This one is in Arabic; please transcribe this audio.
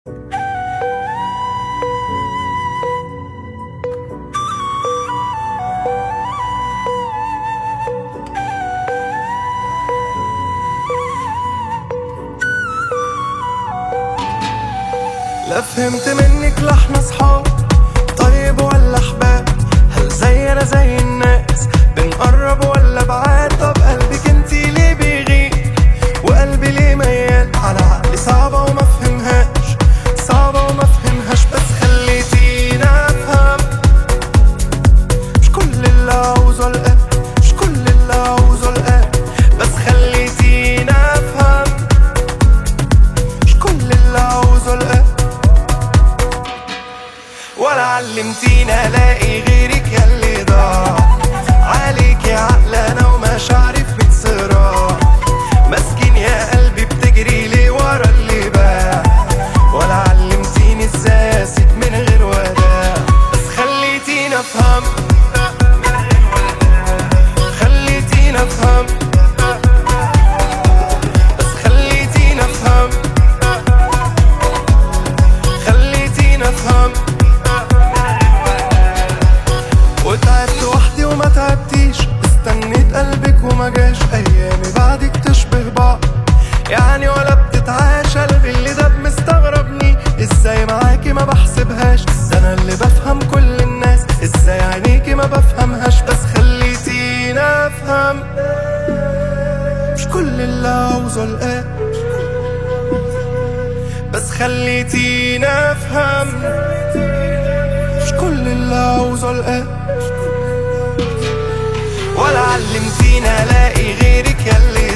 لا فهمت منك لا احنا صحاب طيب ولا احباب، هل زينا زي الناس بنقرب ولا بعاد؟ طب قلبك انتي ليه بيغيب وقلبي ليه ميال على عقلي؟ صعبة وما فهمهاش، صعبة وما فهمهاش، بس خليتينا افهم. مش كل اللي عاوزه القلب، مش كل اللي عاوزه القلب، بس خليتينا افهم. مش كل اللي عاوزه القلب، ولا علمتينا الاقي غيرك ياللي ضاع عليكي عقلنا ومشاعري في ميت صراع. مسكين يا قلبي بتجري ليه ورا اللي باع، ولا علمتيني ازاي اسيب من غير وداع، بس خليتينا افهم. خليتينا افهم، بس خليتينا افهم. خليتينا افهم. وتعبت وحدي وما تعبتيش، استنيت قلبك وما جاش، ايامي بعدك تشبه بعض يعني ولا بتتعاش. قلبي اللي ده مستغربني ازاي معاكي ما بحسبهاش، ده انا اللي بفهم كل الناس ازاي عينيكي ما بفهمهاش، بس خليتينا افهم. مش كل اللي عاوزه القلب، بس خليتينا افهم. مش كل اللي عاوزه القلب، ولا علمتينا الاقي غيرك ياللي